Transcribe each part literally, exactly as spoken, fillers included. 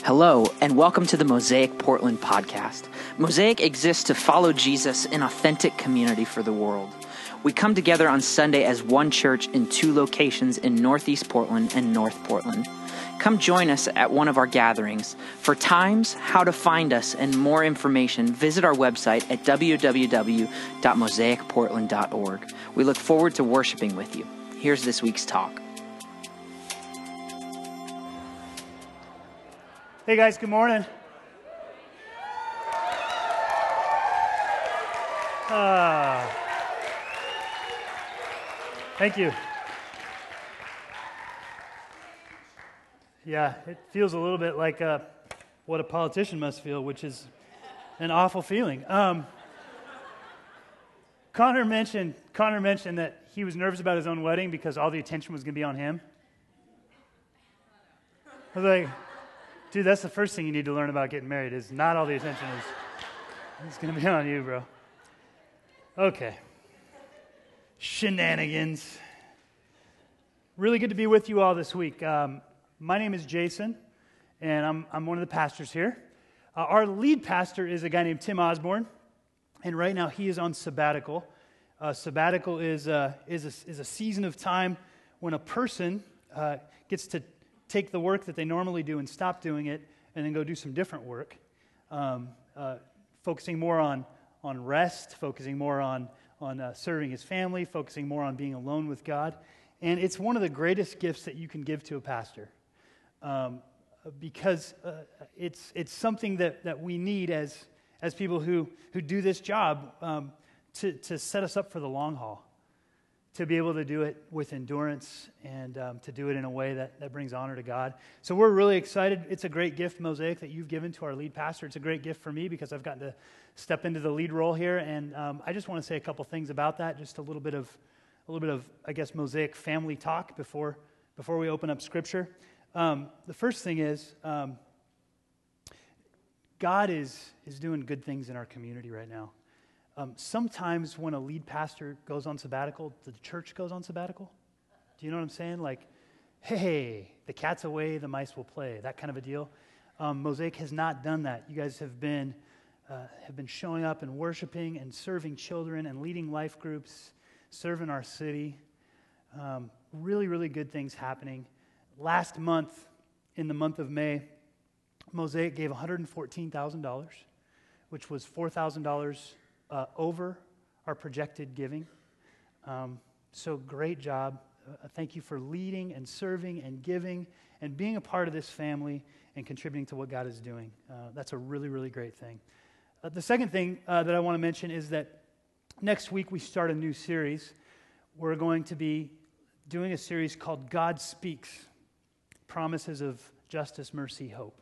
Hello, and welcome to the Mosaic Portland podcast. Mosaic exists to follow Jesus in authentic community for the world. We come together on Sunday as one church in two locations in Northeast Portland and North Portland. Come join us at one of our gatherings. For times, how to find us, and more information, visit our website at w w w dot mosaic portland dot org. We look forward to worshiping with you. Here's this week's talk. Hey guys, good morning. Uh, thank you. Yeah, it feels a little bit like uh, what a politician must feel, which is an awful feeling. Um, Connor mentioned Connor mentioned that he was nervous about his own wedding because all the attention was going to be on him. I was like, dude, that's the first thing you need to learn about getting married is not all the attention is it's going to be on you, bro. Okay. Shenanigans. Really good to be with you all this week. Um, my name is Jason, and I'm I'm one of the pastors here. Uh, our lead pastor is a guy named Tim Osborne, and right now he is on sabbatical. Uh, sabbatical is uh, is a, is a season of time when a person uh, gets to take the work that they normally do and stop doing it, and then go do some different work, um, uh, focusing more on on rest, focusing more on on uh, serving his family, focusing more on being alone with God, and it's one of the greatest gifts that you can give to a pastor, um, because uh, it's it's something that, that we need as as people who who do this job um, to to set us up for the long haul. To be able to do it with endurance and um, to do it in a way that, that brings honor to God. So we're really excited. It's a great gift, Mosaic, that you've given to our lead pastor. It's a great gift for me because I've gotten to step into the lead role here, and um, I just want to say a couple things about that. Just a little bit of, a little bit of, I guess, Mosaic family talk before before we open up Scripture. Um, the first thing is um, God is is doing good things in our community right now. Um, sometimes when a lead pastor goes on sabbatical, the church goes on sabbatical. Do you know what I'm saying? Like, hey, the cat's away, the mice will play, that kind of a deal. Um, Mosaic has not done that. You guys have been uh, have been showing up and worshiping and serving children and leading life groups, serving our city. Um, really, really good things happening. Last month, in the month of May, Mosaic gave one hundred fourteen thousand dollars, which was four thousand dollars Uh, over our projected giving. Um, so great job. Uh, thank you for leading and serving and giving and being a part of this family and contributing to what God is doing. Uh, that's a really, really great thing. Uh, the second thing uh, that I want to mention is that next week we start a new series. We're going to be doing a series called God Speaks, Promises of Justice, Mercy, Hope.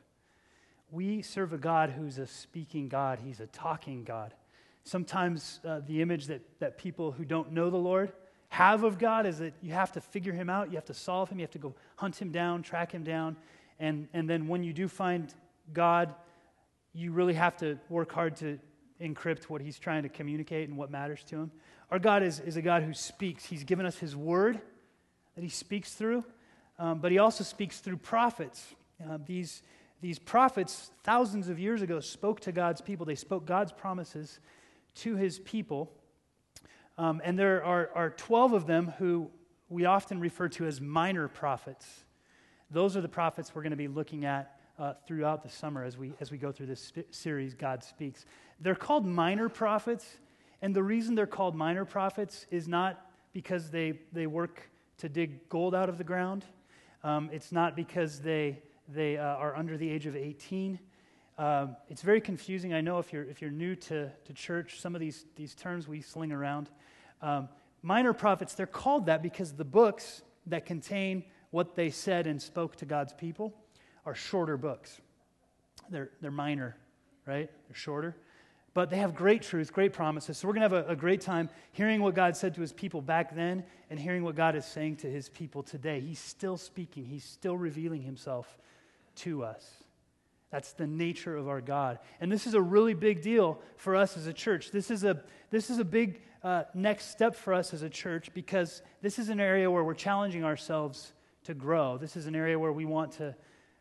We serve a God who's a speaking God. He's a talking God. Sometimes uh, the image that, that people who don't know the Lord have of God is that you have to figure him out, you have to solve him, you have to go hunt him down, track him down, and, and then when you do find God, you really have to work hard to encrypt what he's trying to communicate and what matters to him. Our God is, is a God who speaks. He's given us his word that he speaks through, um, but he also speaks through prophets. Uh, these, these prophets, thousands of years ago, spoke to God's people. They spoke God's promises to his people, um, and there are, are twelve of them who we often refer to as minor prophets. Those are the prophets we're going to be looking at uh, throughout the summer as we as we go through this sp- series, God Speaks. They're called minor prophets, and the reason they're called minor prophets is not because they, they work to dig gold out of the ground. Um, it's not because they, they uh, are under the age of eighteen. Um, it's very confusing. I know if you're if you're new to, to church, some of these, these terms we sling around. Um, minor prophets, they're called that because the books that contain what they said and spoke to God's people are shorter books. They're they're minor, right? They're shorter. But they have great truth, great promises. So we're going to have a, a great time hearing what God said to his people back then and hearing what God is saying to his people today. He's still speaking. He's still revealing himself to us. That's the nature of our God. And this is a really big deal for us as a church. This is a this is a big uh, next step for us as a church because this is an area where we're challenging ourselves to grow. This is an area where we want to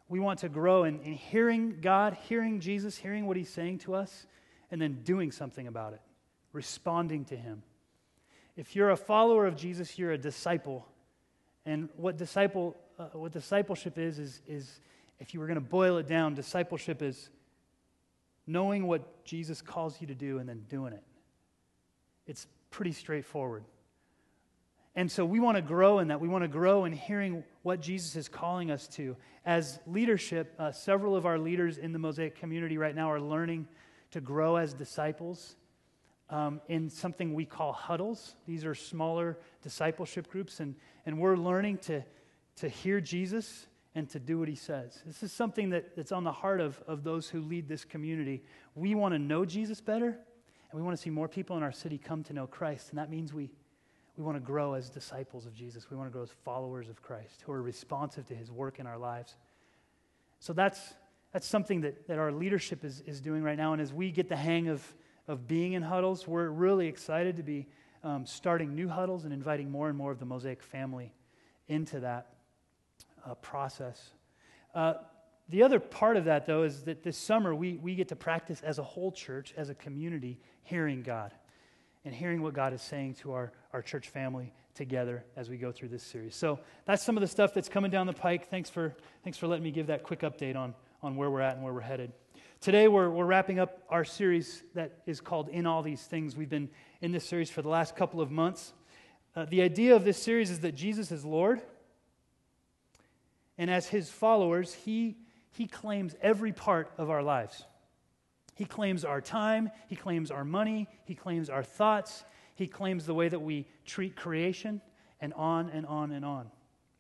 We want to grow in, in hearing God, hearing Jesus, hearing what he's saying to us, and then doing something about it, responding to him. If you're a follower of Jesus, you're a disciple. And what disciple, uh, what discipleship is, is, is if you were going to boil it down, discipleship is knowing what Jesus calls you to do and then doing it. It's pretty straightforward. And so we want to grow in that. We want to grow in hearing what Jesus is calling us to. As leadership, uh, several of our leaders in the Mosaic community right now are learning to grow as disciples um, in something we call huddles. These are smaller discipleship groups, and, and we're learning to, to hear Jesus and to do what he says. This is something that, that's on the heart of, of those who lead this community. We want to know Jesus better, and we want to see more people in our city come to know Christ, and that means we We want to grow as disciples of Jesus. We want to grow as followers of Christ who are responsive to his work in our lives. So that's that's something that, that our leadership is, is doing right now. And as we get the hang of, of being in huddles, we're really excited to be um, starting new huddles and inviting more and more of the Mosaic family into that uh, process. Uh, the other part of that, though, is that this summer we, we get to practice as a whole church, as a community, hearing God. And hearing what God is saying to our, our church family together as we go through this series. So that's some of the stuff that's coming down the pike. Thanks for thanks for letting me give that quick update on, on where we're at and where we're headed. Today we're we're wrapping up our series that is called In All These Things. We've been in this series for the last couple of months. Uh, the idea of this series is that Jesus is Lord. And as his followers, he he claims every part of our lives. He claims our time, he claims our money, he claims our thoughts, he claims the way that we treat creation, and on and on and on.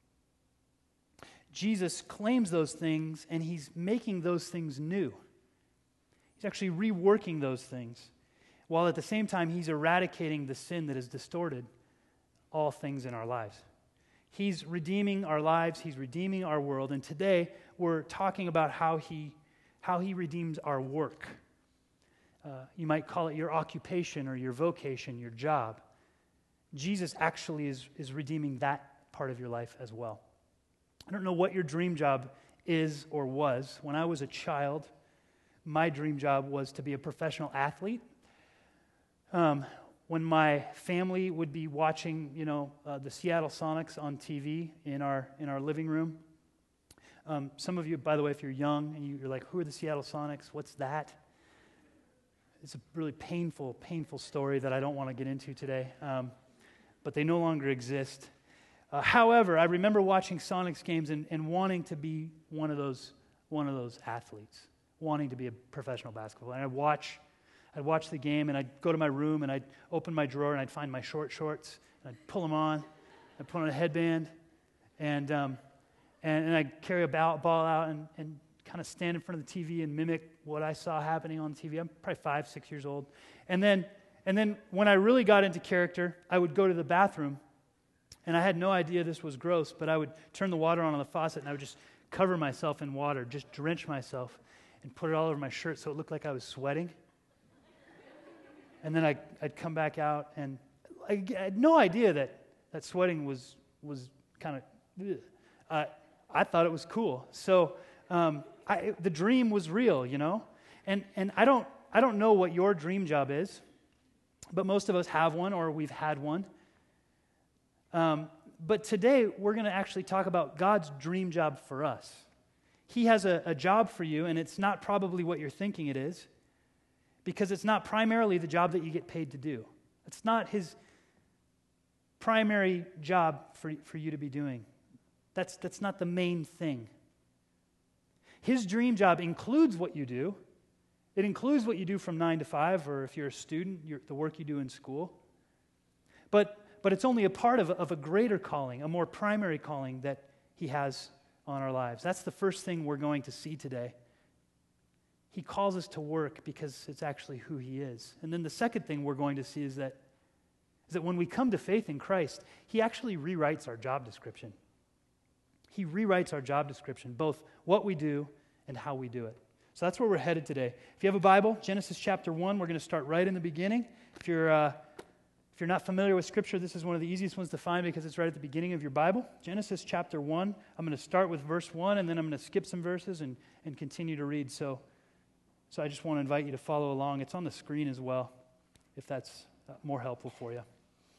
Jesus claims those things, and he's making those things new. He's actually reworking those things, while at the same time he's eradicating the sin that has distorted all things in our lives. He's redeeming our lives, he's redeeming our world, and today we're talking about how he, how he redeems our work. Uh, you might call it your occupation or your vocation, your job. Jesus actually is, is redeeming that part of your life as well. I don't know what your dream job is or was. When I was a child, my dream job was to be a professional athlete. Um, when my family would be watching, you know, uh, the Seattle Sonics on T V in our in our living room. Um, some of you, by the way, if you're young and you're like, who are the Seattle Sonics? What's that? It's a really painful, painful story that I don't want to get into today, um, but they no longer exist. Uh, however, I remember watching Sonics games and, and wanting to be one of those one of those athletes, wanting to be a professional basketball. And I'd watch, I'd watch the game, and I'd go to my room, and I'd open my drawer, and I'd find my short shorts, and I'd pull them on, I'd put on a headband, and um, and, and I'd carry a ball, ball out and, and kind of stand in front of the T V and mimic what I saw happening on T V. I'm probably five, six years old. And then and then when I really got into character, I would go to the bathroom, and I had no idea this was gross, but I would turn the water on on the faucet, and I would just cover myself in water, just drench myself, and put it all over my shirt so it looked like I was sweating. And then I, I'd come back out, and I, I had no idea that, that sweating was was kind of, uh, I thought it was cool. So um, I, the dream was real, you know? And and I don't I don't know what your dream job is, but most of us have one or we've had one. Um, but today we're going to actually talk about God's dream job for us. He has a, a job for you, and it's not probably what you're thinking it is, because it's not primarily the job that you get paid to do. It's not his primary job for, for you to be doing. That's, that's not the main thing. His dream job includes what you do. It includes what you do from nine to five, or if you're a student, you're, the work you do in school. But, but it's only a part of, of a greater calling, a more primary calling that he has on our lives. That's the first thing we're going to see today. He calls us to work because it's actually who he is. And then the second thing we're going to see is that, is that when we come to faith in Christ, he actually rewrites our job description. He rewrites our job description, both what we do and how we do it. So that's where we're headed today. If you have a Bible, Genesis chapter one, we're going to start right in the beginning. If you're uh, If you're not familiar with Scripture, this is one of the easiest ones to find because it's right at the beginning of your Bible. Genesis chapter one. I'm going to start with verse one, and then I'm going to skip some verses and, and continue to read. So, so I just want to invite you to follow along. It's on the screen as well, if that's more helpful for you.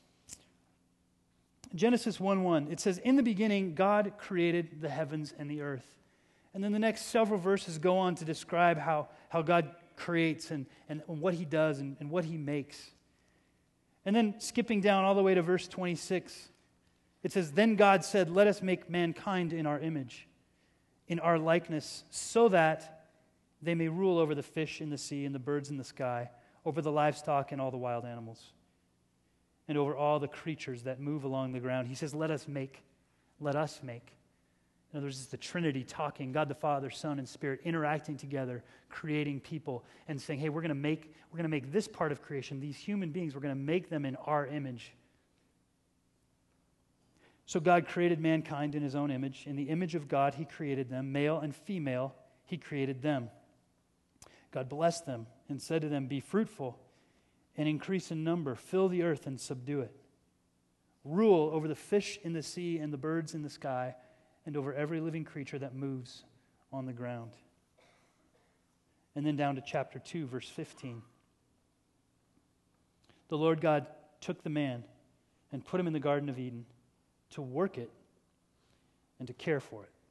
Genesis one one, it says, "In the beginning, God created the heavens and the earth." And then the next several verses go on to describe how, how God creates and, and what he does and, and what he makes. And then skipping down all the way to verse twenty-six, it says, "Then God said, let us make mankind in our image, in our likeness, so that they may rule over the fish in the sea and the birds in the sky, over the livestock and all the wild animals, and over all the creatures that move along the ground." He says, let us make, let us make. In other words, it's the Trinity talking, God the Father, Son, and Spirit interacting together, creating people, and saying, hey, we're going to make, we're going to make this part of creation, these human beings, we're going to make them in our image. So God created mankind in his own image. In the image of God, he created them. Male and female, he created them. God blessed them and said to them, be fruitful and increase in number, fill the earth and subdue it. Rule over the fish in the sea and the birds in the sky, and over every living creature that moves on the ground. And then down to chapter two, verse fifteen. The Lord God took the man and put him in the Garden of Eden to work it and to care for it.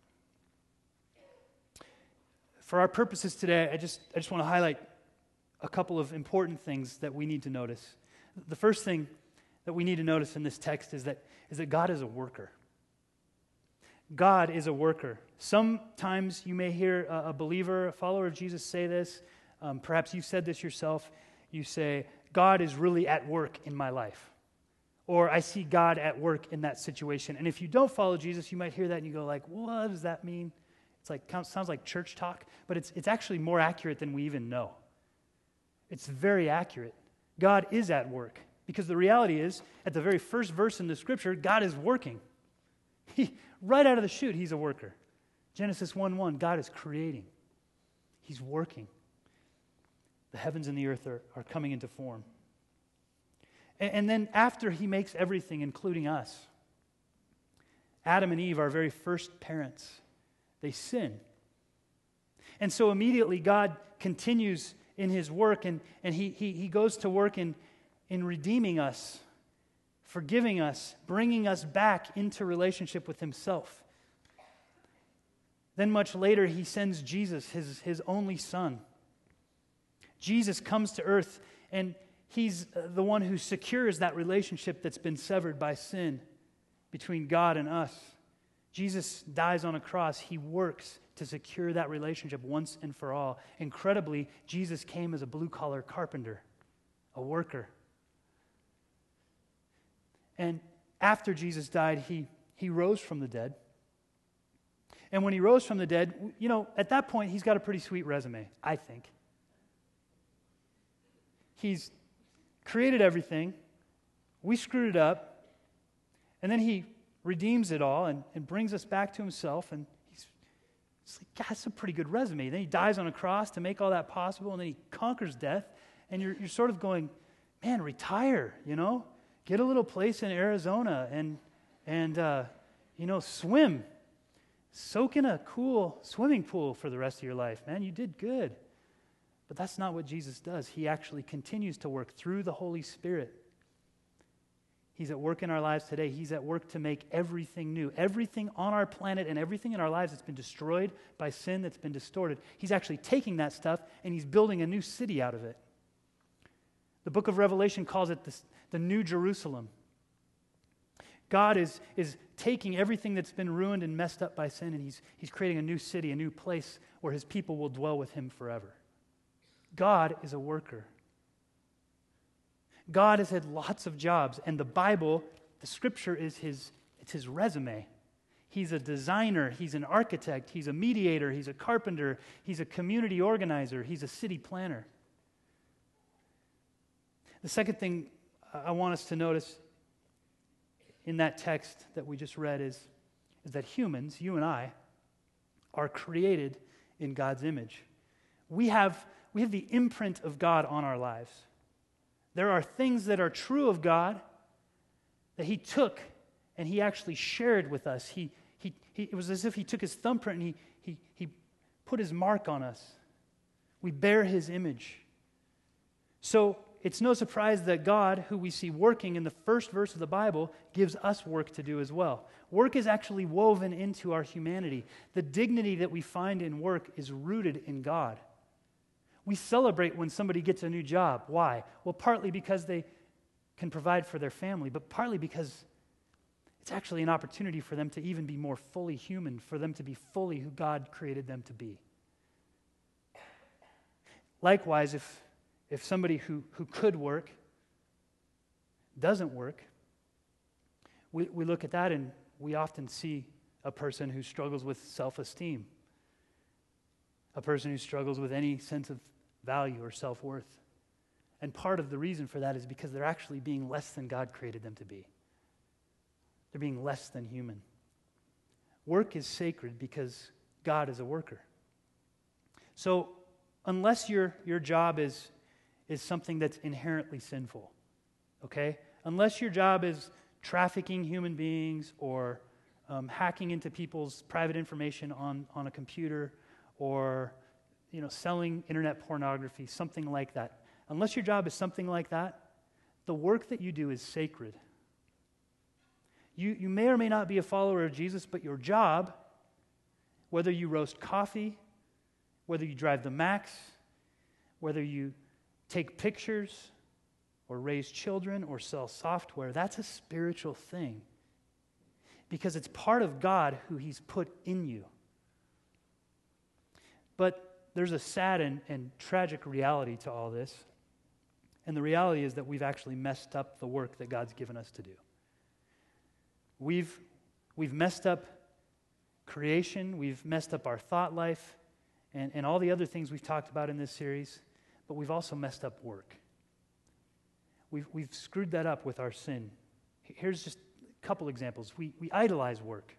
For our purposes today, I just, I just want to highlight a couple of important things that we need to notice. The first thing that we need to notice in this text is that, is that God is a worker. God is a worker. Sometimes you may hear a, a believer, a follower of Jesus say this. Um, perhaps you've said this yourself. You say, God is really at work in my life. Or I see God at work in that situation. And if you don't follow Jesus, you might hear that and you go like, what does that mean? It's like, sounds like church talk, but it's, it's actually more accurate than we even know. It's very accurate. God is at work. Because the reality is, at the very first verse in the Scripture, God is working. He, right out of the chute, he's a worker. Genesis one one, God is creating. He's working. The heavens and the earth are, are coming into form. And, and then after he makes everything, including us, Adam and Eve, our very first parents, they sin. And so immediately God continues in his work, and, and he, he, he goes to work in, in redeeming us, forgiving us, bringing us back into relationship with himself. Then much later, he sends Jesus, his, his only son. Jesus comes to earth, and he's the one who secures that relationship that's been severed by sin between God and us. Jesus dies on a cross. He works to secure that relationship once and for all. Incredibly, Jesus came as a blue-collar carpenter, a worker. And after Jesus died, he, he rose from the dead. And when he rose from the dead, you know, at that point, he's got a pretty sweet resume, I think. He's created everything. We screwed it up. And then he redeems it all and, and brings us back to himself. And he's it's like, God, that's a pretty good resume. Then he dies on a cross to make all that possible. And then he conquers death. And you're, you're sort of going, man, retire, you know? Get a little place in Arizona and, and uh, you know, swim. Soak in a cool swimming pool for the rest of your life. Man, you did good. But that's not what Jesus does. He actually continues to work through the Holy Spirit. He's at work in our lives today. He's at work to make everything new. Everything on our planet and everything in our lives that's been destroyed by sin, that's been distorted. He's actually taking that stuff and he's building a new city out of it. The book of Revelation calls it this, the New Jerusalem. God is, is taking everything that's been ruined and messed up by sin, and he's, he's creating a new city, a new place where his people will dwell with him forever. God is a worker. God has had lots of jobs, and the Bible, the Scripture, is his, it's his resume. He's a designer, he's an architect, he's a mediator, he's a carpenter, he's a community organizer, he's a city planner. The second thing I want us to notice in that text that we just read is, is that humans, you and I, are created in God's image. We have, we have the imprint of God on our lives. There are things that are true of God that he took and he actually shared with us. He, he, he, it was as if he took his thumbprint and he, he, he put his mark on us. We bear his image. So it's no surprise that God, who we see working in the first verse of the Bible, gives us work to do as well. Work is actually woven into our humanity. The dignity that we find in work is rooted in God. We celebrate when somebody gets a new job. Why? Well, partly because they can provide for their family, but partly because it's actually an opportunity for them to even be more fully human, for them to be fully who God created them to be. Likewise, if, if somebody who, who could work doesn't work, we, we look at that and we often see a person who struggles with self-esteem, a person who struggles with any sense of value or self-worth. And part of the reason for that is because they're actually being less than God created them to be. They're being less than human. Work is sacred because God is a worker. So unless your, your job is, is something that's inherently sinful, okay? Unless your job is trafficking human beings or um, hacking into people's private information on, on a computer or you know, selling internet pornography, something like that. Unless your job is something like that, the work that you do is sacred. You, you may or may not be a follower of Jesus, but your job, whether you roast coffee, whether you drive the Max, whether you take pictures or raise children or sell software, that's a spiritual thing because it's part of God who he's put in you. But there's a sad and, and tragic reality to all this. And the reality is that we've actually messed up the work that God's given us to do. We've, we've messed up creation, we've messed up our thought life, and, and all the other things we've talked about in this series, but we've also messed up work. We've, we've screwed that up with our sin. Here's just a couple examples. We, we idolize work.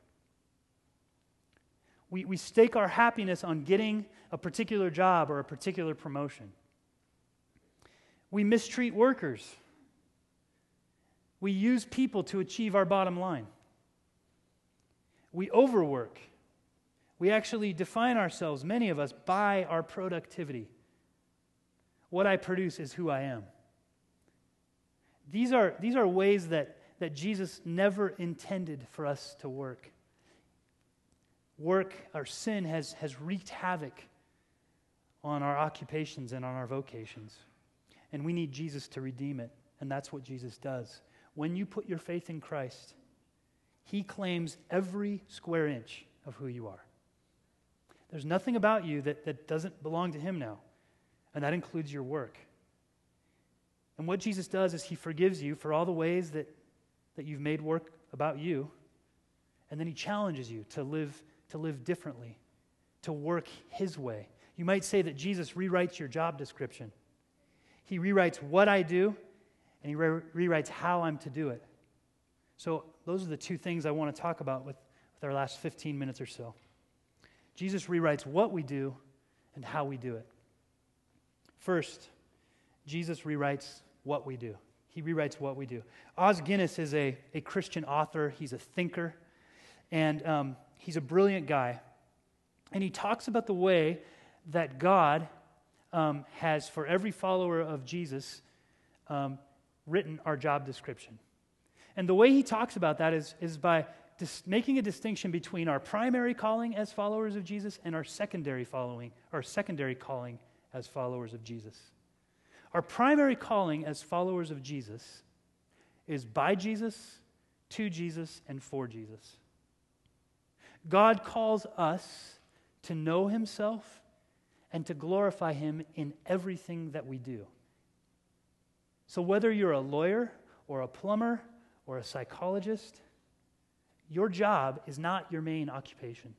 We, we stake our happiness on getting a particular job or a particular promotion. We mistreat workers. We use people to achieve our bottom line. We overwork. We actually define ourselves, many of us, by our productivity. What I produce is who I am. These are, these are ways that, that Jesus never intended for us to work. Work, our sin has, has wreaked havoc on our occupations and on our vocations. And we need Jesus to redeem it. And that's what Jesus does. When you put your faith in Christ, he claims every square inch of who you are. There's nothing about you that, that doesn't belong to him now. And that includes your work. And what Jesus does is he forgives you for all the ways that, that you've made work about you. And then he challenges you to live to live differently, to work his way. You might say that Jesus rewrites your job description. He rewrites what I do, and he re- rewrites how I'm to do it. So those are the two things I want to talk about with, with our last fifteen minutes or so. Jesus rewrites what we do and how we do it. First, Jesus rewrites what we do. He rewrites what we do. Os Guinness is a, a Christian author. He's a thinker, and um, he's a brilliant guy, and he talks about the way that God um, has, for every follower of Jesus, um, written our job description. And the way he talks about that is, is by dis- making a distinction between our primary calling as followers of Jesus and our secondary following, our secondary calling as followers of Jesus. Our primary calling as followers of Jesus is by Jesus, to Jesus, and for Jesus. God calls us to know himself and to glorify him in everything that we do. So whether you're a lawyer or a plumber or a psychologist, your job is not your main occupation.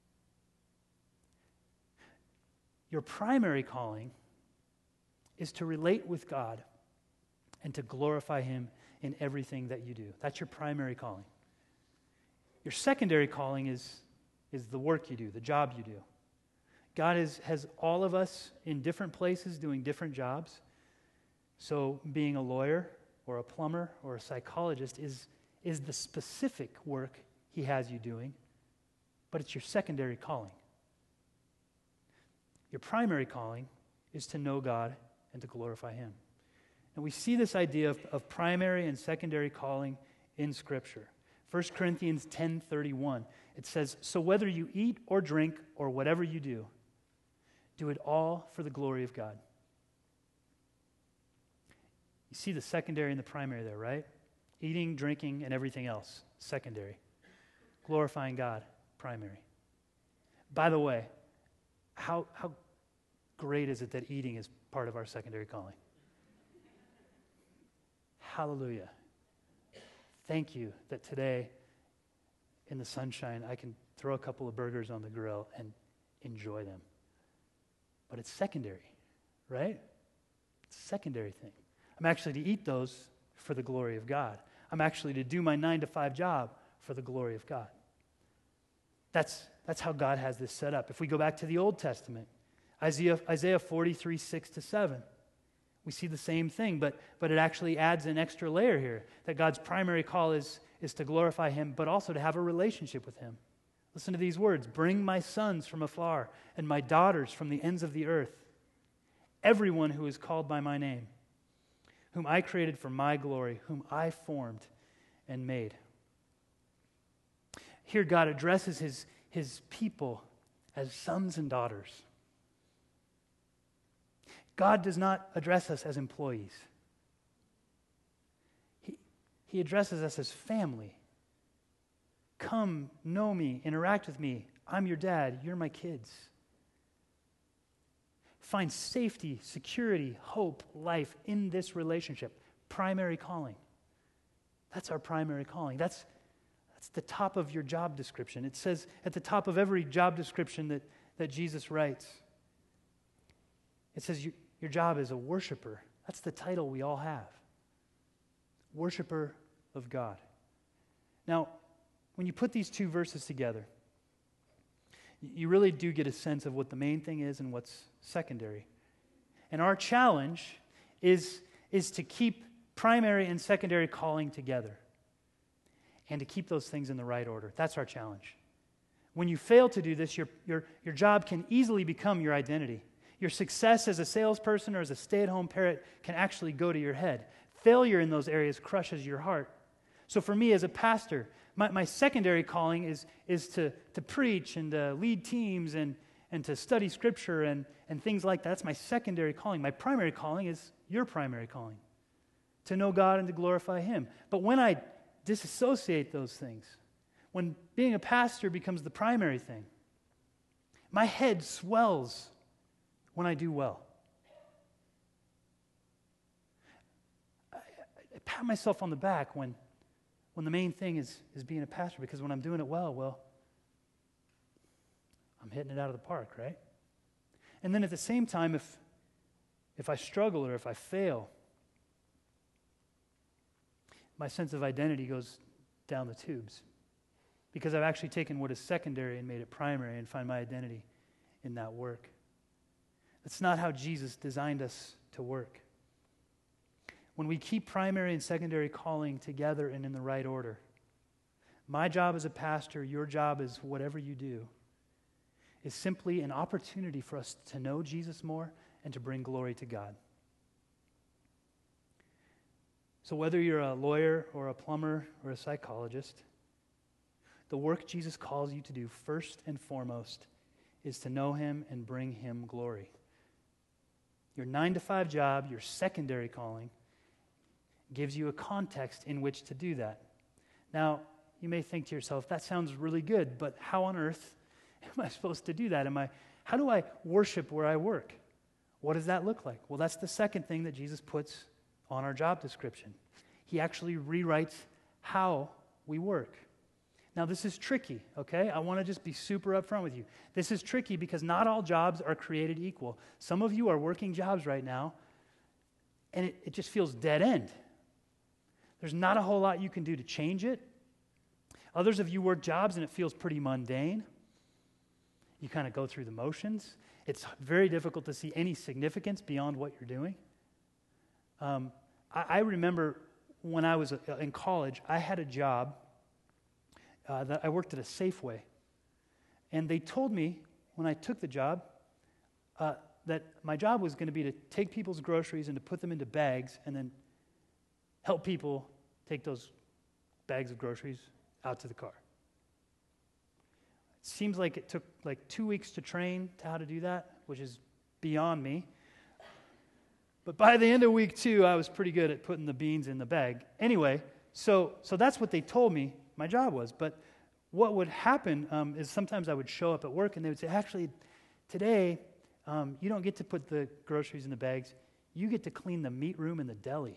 Your primary calling is to relate with God and to glorify him in everything that you do. That's your primary calling. Your secondary calling is, is the work you do, the job you do. God is, has all of us in different places doing different jobs. So being a lawyer or a plumber or a psychologist is, is the specific work he has you doing, but it's your secondary calling. Your primary calling is to know God and to glorify him. And we see this idea of, of primary and secondary calling in Scripture. First Corinthians ten thirty-one, it says, "So whether you eat or drink or whatever you do, do it all for the glory of God." You see the secondary and the primary there, right? Eating, drinking, and everything else, secondary. Glorifying God, primary. By the way, how, how great is it that eating is part of our secondary calling? Hallelujah. Thank you that today, in the sunshine, I can throw a couple of burgers on the grill and enjoy them. But it's secondary, right? It's a secondary thing. I'm actually to eat those for the glory of God. I'm actually to do my nine to five job for the glory of God. That's, that's how God has this set up. If we go back to the Old Testament, Isaiah, Isaiah forty-three, six to seven, we see the same thing, but, but it actually adds an extra layer here, that God's primary call is, is to glorify him, but also to have a relationship with him. Listen to these words: "Bring my sons from afar and my daughters from the ends of the earth, everyone who is called by my name, whom I created for my glory, whom I formed and made." Here God addresses his, his people as sons and daughters. God does not address us as employees. He, he addresses us as family. Come, know me, interact with me. I'm your dad, you're my kids. Find safety, security, hope, life in this relationship. Primary calling. That's our primary calling. That's, that's the top of your job description. It says at the top of every job description that, that Jesus writes, it says you, your job is a worshiper. That's the title we all have. Worshiper of God. Now, when you put these two verses together, you really do get a sense of what the main thing is and what's secondary. And our challenge is, is to keep primary and secondary calling together and to keep those things in the right order. That's our challenge. When you fail to do this, your, your, your job can easily become your identity. Your success as a salesperson or as a stay-at-home parent can actually go to your head. Failure in those areas crushes your heart. So for me as a pastor, my, my secondary calling is, is to, to preach and to lead teams and, and to study Scripture and, and things like that. That's my secondary calling. My primary calling is your primary calling, to know God and to glorify him. But when I disassociate those things, when being a pastor becomes the primary thing, my head swells when I do well. I, I pat myself on the back when, when the main thing is, is being a pastor, because when I'm doing it well, well, I'm hitting it out of the park, right? And then at the same time, if, if I struggle or if I fail, my sense of identity goes down the tubes, because I've actually taken what is secondary and made it primary and find my identity in that work. That's not how Jesus designed us to work. When we keep primary and secondary calling together and in the right order, my job as a pastor, your job as whatever you do, is simply an opportunity for us to know Jesus more and to bring glory to God. So whether you're a lawyer or a plumber or a psychologist, the work Jesus calls you to do first and foremost is to know him and bring him glory. Your nine to five job, your secondary calling, gives you a context in which to do that. Now, you may think to yourself, that sounds really good, but how on earth am I supposed to do that? Am I, how do I worship where I work? What does that look like? Well, that's the second thing that Jesus puts on our job description. He actually rewrites how we work. Now, this is tricky, okay? I want to just be super upfront with you. This is tricky because not all jobs are created equal. Some of you are working jobs right now, and it, it just feels dead end. There's not a whole lot you can do to change it. Others of you work jobs, and it feels pretty mundane. You kind of go through the motions. It's very difficult to see any significance beyond what you're doing. Um, I, I remember when I was uh, in college, I had a job uh, that I worked at a Safeway. And they told me when I took the job uh, that my job was going to be to take people's groceries and to put them into bags and then help people take those bags of groceries out to the car. It seems like it took like two weeks to train to how to do that, which is beyond me. But by the end of week two, I was pretty good at putting the beans in the bag. Anyway, so so that's what they told me my job was. But what would happen um, is sometimes I would show up at work and they would say, actually, today um, you don't get to put the groceries in the bags. You get to clean the meat room in the deli.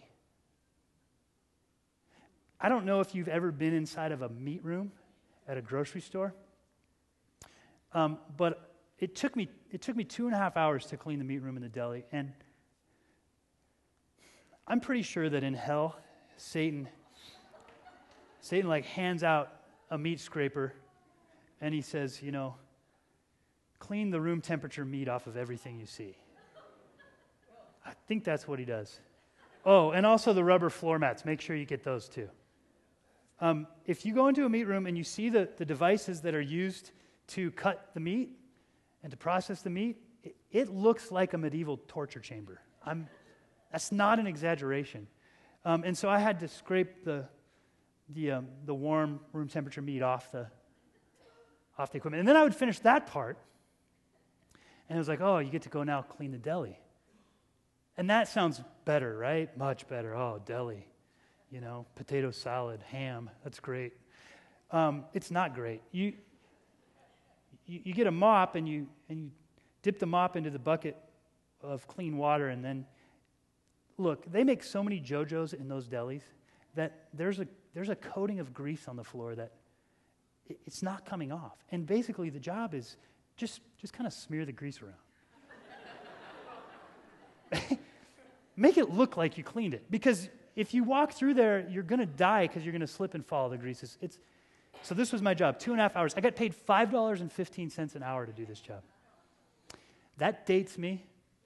I don't know if you've ever been inside of a meat room at a grocery store, um, but it took me it took me two and a half hours to clean the meat room in the deli, and I'm pretty sure that in hell, Satan, Satan like hands out a meat scraper, and he says, you know, clean the room temperature meat off of everything you see. I think that's what he does. Oh, and also the rubber floor mats. Make sure you get those too. Um, if you go into a meat room and you see the, the devices that are used to cut the meat and to process the meat, it, it looks like a medieval torture chamber. I'm, that's not an exaggeration. Um, and so I had to scrape the the um, the warm room temperature meat off the off the equipment, and then I would finish that part, and it was like, oh, you get to go now clean the deli, and that sounds better, right? Much better. Oh, deli. You know, potato salad, ham, that's great. Um, it's not great. You, you you get a mop and you and you dip the mop into the bucket of clean water, and then, look, they make so many JoJo's in those delis that there's a there's a coating of grease on the floor that it, it's not coming off. And basically the job is just, just kind of smear the grease around. Make it look like you cleaned it, because if you walk through there, you're going to die because you're going to slip and fall. The grease is, it's, so this was my job, two and a half hours. I got paid five dollars and fifteen cents an hour to do this job. That dates me,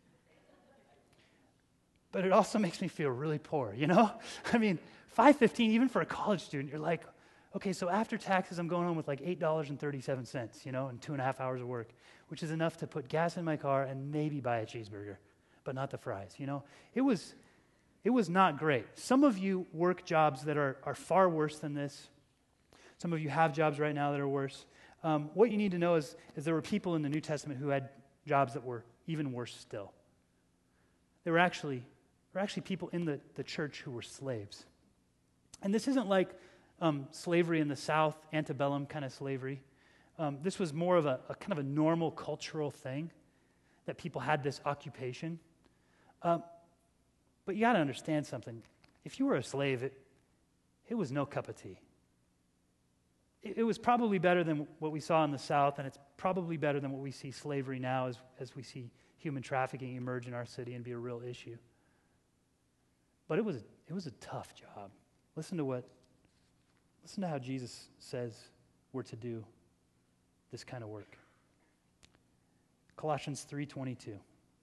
but it also makes me feel really poor, you know? I mean, five fifteen, even for a college student, you're like, okay, so after taxes, I'm going home with like eight dollars and thirty-seven cents, you know, and two and a half hours of work, which is enough to put gas in my car and maybe buy a cheeseburger, but not the fries, you know? It was... It was not great. Some of you work jobs that are, are far worse than this. Some of you have jobs right now that are worse. Um, what you need to know is, is there were people in the New Testament who had jobs that were even worse still. There were actually, there were actually people in the, the church who were slaves. And this isn't like um, slavery in the South, antebellum kind of slavery. Um, this was more of a, a kind of a normal cultural thing, that people had this occupation. Um, But you got to understand something. If you were a slave, it, it was no cup of tea. It, it was probably better than what we saw in the South, and it's probably better than what we see slavery now as, as we see human trafficking emerge in our city and be a real issue. But it was a, it was a tough job. Listen to what, listen to how Jesus says we're to do this kind of work. Colossians three twenty-two.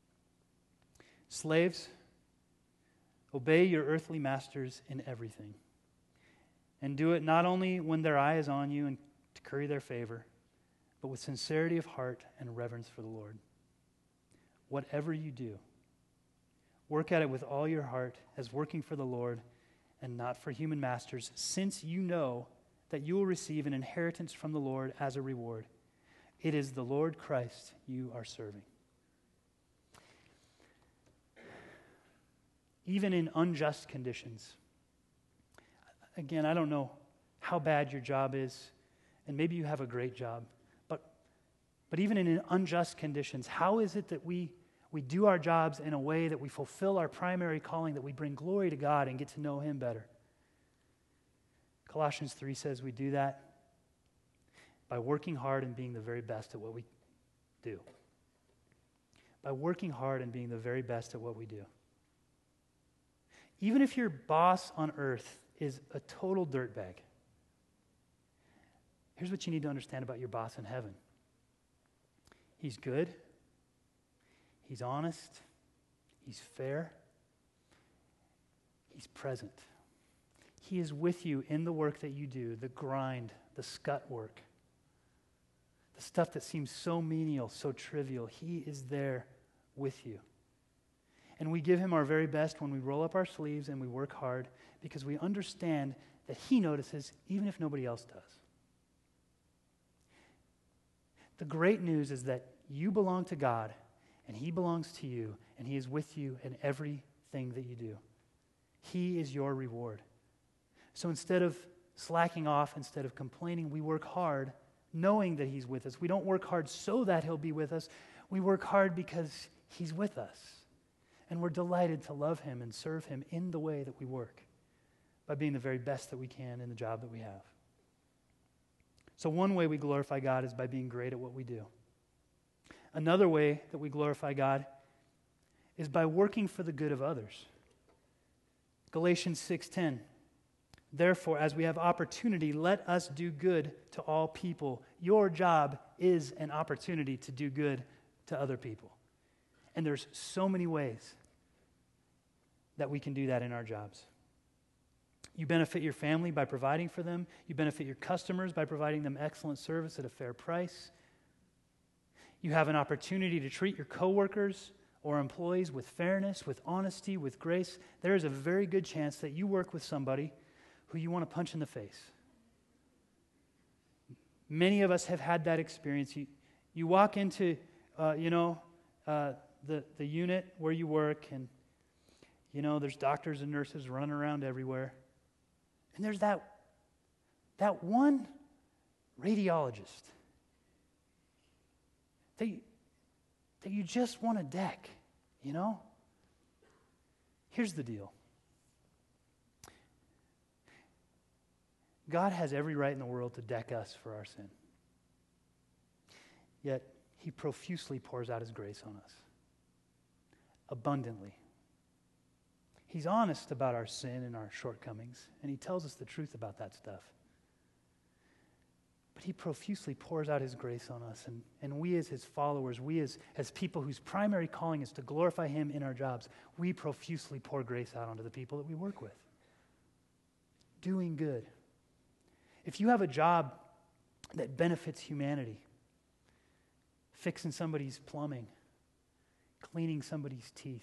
Slaves, obey your earthly masters in everything, and do it not only when their eye is on you and to curry their favor, but with sincerity of heart and reverence for the Lord. Whatever you do, work at it with all your heart as working for the Lord and not for human masters, since you know that you will receive an inheritance from the Lord as a reward. It is the Lord Christ you are serving. Even in unjust conditions. Again, I don't know how bad your job is, and maybe you have a great job, but but even in unjust conditions, how is it that we, we do our jobs in a way that we fulfill our primary calling, that we bring glory to God and get to know Him better? Colossians three says we do that by working hard and being the very best at what we do. By working hard and being the very best at what we do. Even if your boss on earth is a total dirtbag, here's what you need to understand about your boss in heaven. He's good. He's honest. He's fair. He's present. He is with you in the work that you do, the grind, the scut work, the stuff that seems so menial, so trivial. He is there with you. And we give him our very best when we roll up our sleeves and we work hard because we understand that he notices even if nobody else does. The great news is that you belong to God and he belongs to you and he is with you in everything that you do. He is your reward. So instead of slacking off, instead of complaining, we work hard knowing that he's with us. We don't work hard so that he'll be with us. We work hard because he's with us. And we're delighted to love him and serve him in the way that we work, by being the very best that we can in the job that we have. So one way we glorify God is by being great at what we do. Another way that we glorify God is by working for the good of others. Galatians six ten. Therefore, as we have opportunity, let us do good to all people. Your job is an opportunity to do good to other people. And there's so many ways that we can do that in our jobs. You benefit your family by providing for them. You benefit your customers by providing them excellent service at a fair price. You have an opportunity to treat your coworkers or employees with fairness, with honesty, with grace. There is a very good chance that you work with somebody who you want to punch in the face. Many of us have had that experience. You, you walk into, uh, you know, uh, the, the unit where you work, and, you know, there's doctors and nurses running around everywhere. And there's that, that one radiologist that you, that you just want to deck, you know? Here's the deal. God has every right in the world to deck us for our sin. Yet, he profusely pours out his grace on us. Abundantly. He's honest about our sin and our shortcomings, and he tells us the truth about that stuff. But he profusely pours out his grace on us, and, and we as his followers, we as, as people whose primary calling is to glorify him in our jobs, we profusely pour grace out onto the people that we work with. Doing good. If you have a job that benefits humanity, fixing somebody's plumbing, cleaning somebody's teeth,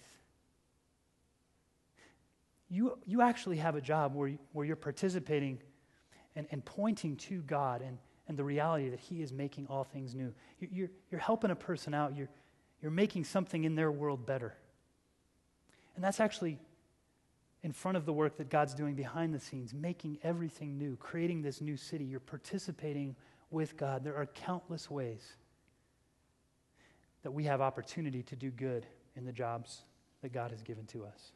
you, you actually have a job where, you, where you're participating and, and pointing to God and, and the reality that he is making all things new. You, you're, you're helping a person out. You're, you're making something in their world better. And that's actually in front of the work that God's doing behind the scenes, making everything new, creating this new city. You're participating with God. There are countless ways that we have opportunity to do good in the jobs that God has given to us.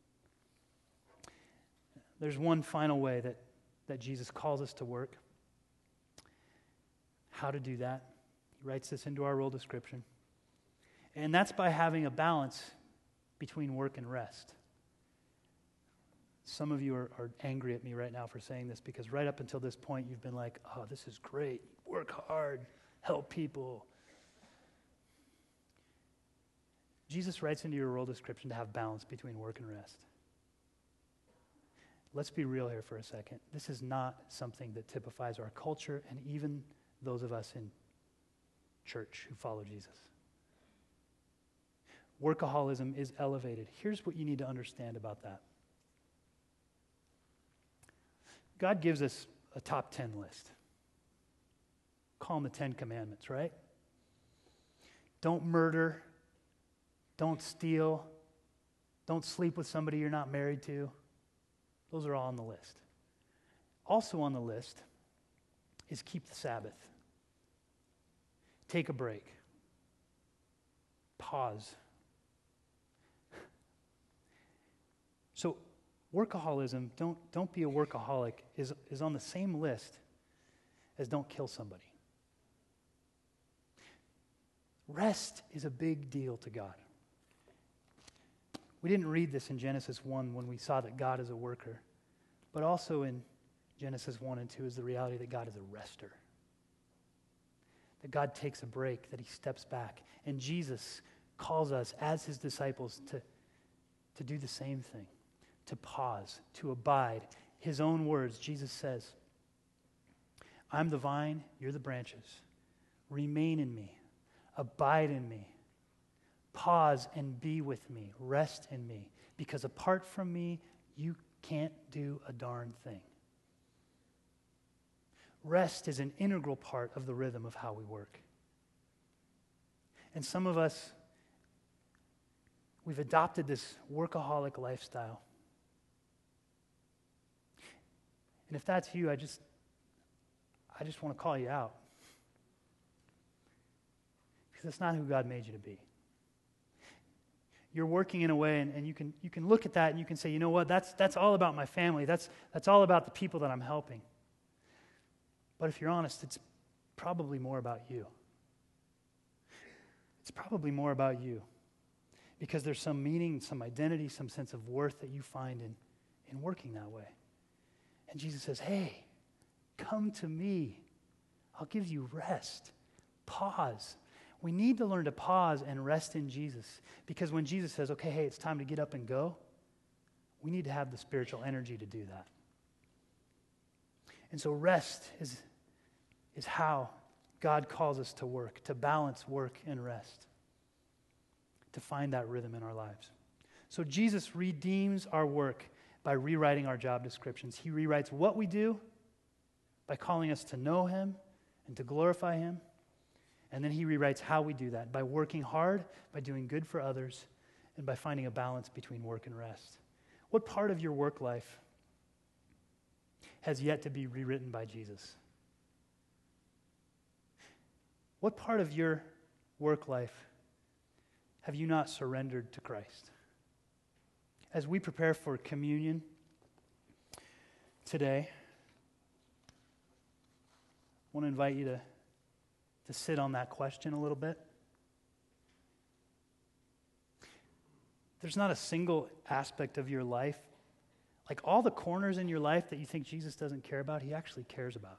There's one final way that, that Jesus calls us to work. How to do that. He writes this into our role description. And that's by having a balance between work and rest. Some of you are, are angry at me right now for saying this because right up until this point you've been like, oh, this is great. Work hard. Help people. Jesus writes into your role description to have balance between work and rest. Let's be real here for a second. This is not something that typifies our culture and even those of us in church who follow Jesus. Workaholism is elevated. Here's what you need to understand about that. God gives us a top ten list. Call them the Ten Commandments, right? Don't murder. Don't steal. Don't sleep with somebody you're not married to. Those are all on the list. Also on the list is keep the Sabbath. Take a break. Pause. So workaholism, don't, don't be a workaholic, is, is on the same list as don't kill somebody. Rest is a big deal to God. We didn't read this in Genesis one when we saw that God is a worker, but also in Genesis one and two is the reality that God is a rester. That God takes a break, that he steps back. And Jesus calls us as his disciples to, to do the same thing. to pause, to abide. His own words, Jesus says, I'm the vine, you're the branches. Remain in me, abide in me, pause and be with me, rest in me, because apart from me, you can't do a darn thing. Rest is an integral part of the rhythm of how we work. And some of us, we've adopted this workaholic lifestyle. And if that's you, I just, I just want to call you out. Because that's not who God made you to be. You're working in a way, and, and you can you can look at that and you can say, you know what, that's that's all about my family. That's that's all about the people that I'm helping. But if you're honest, it's probably more about you. It's probably more about you. Because there's some meaning, some identity, some sense of worth that you find in, in working that way. And Jesus says, hey, come to me. I'll give you rest. Pause. We need to learn to pause and rest in Jesus. Because when Jesus says, okay, hey, it's time to get up and go, we need to have the spiritual energy to do that. And so rest is, is how God calls us to work, to balance work and rest, to find that rhythm in our lives. So Jesus redeems our work by rewriting our job descriptions. He rewrites what we do by calling us to know Him and to glorify Him. And then He rewrites how we do that, by working hard, by doing good for others, and by finding a balance between work and rest. What part of your work life has yet to be rewritten by Jesus? What part of your work life have you not surrendered to Christ? As we prepare for communion today, I want to invite you to, to sit on that question a little bit. There's not a single aspect of your life, like all the corners in your life that you think Jesus doesn't care about, He actually cares about.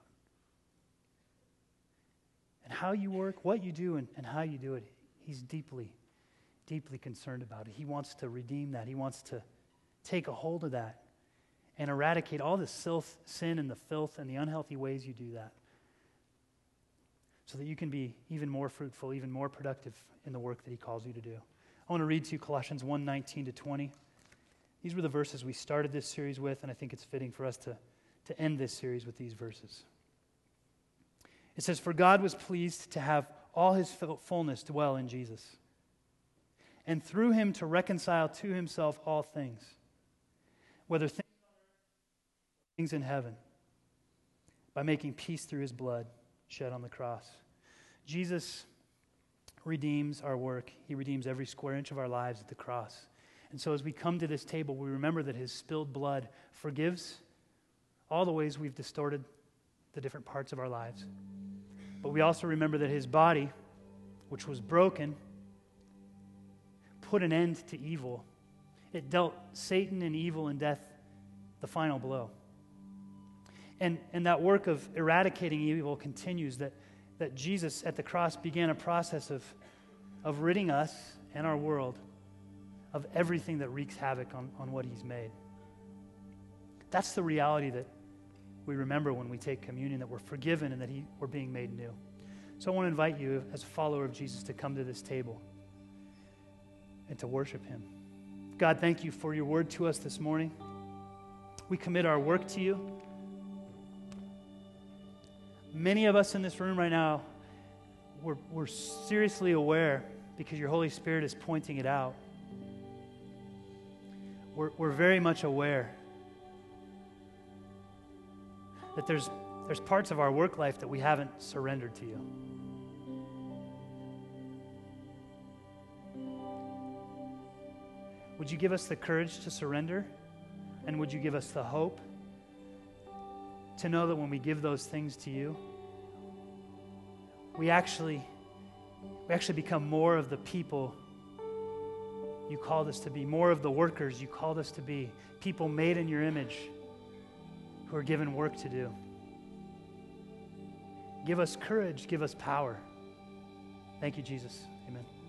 And how you work, what you do, and, and how you do it, He's deeply, deeply concerned about it. He wants to redeem that. He wants to take a hold of that and eradicate all the filth, sin and the filth and the unhealthy ways you do that, so that you can be even more fruitful, even more productive in the work that He calls you to do. I want to read to you Colossians one, nineteen to twenty. These were the verses we started this series with, and I think it's fitting for us to, to end this series with these verses. It says, "For God was pleased to have all His fullness dwell in Jesus, and through Him to reconcile to Himself all things, whether things in heaven, by making peace through His blood shed on the cross." Jesus redeems our work. He redeems every square inch of our lives at the cross. And so as we come to this table, we remember that His spilled blood forgives all the ways we've distorted the different parts of our lives. But we also remember that His body, which was broken, put an end to evil. It dealt Satan and evil and death the final blow. And, and that work of eradicating evil continues, that, that Jesus at the cross began a process of, of ridding us and our world of everything that wreaks havoc on, on what He's made. That's the reality that we remember when we take communion, that we're forgiven and that he, we're being made new. So I want to invite you as a follower of Jesus to come to this table and to worship Him. God, thank You for Your word to us this morning. We commit our work to You. Many of us in this room right now, we're, we're seriously aware, because Your Holy Spirit is pointing it out. We're, we're very much aware that there's, there's parts of our work life that we haven't surrendered to You. Would You give us the courage to surrender? And would You give us the hope to know that when we give those things to You, we actually, we actually become more of the people You called us to be, more of the workers You called us to be, people made in Your image who are given work to do. Give us courage, give us power. Thank You, Jesus. Amen.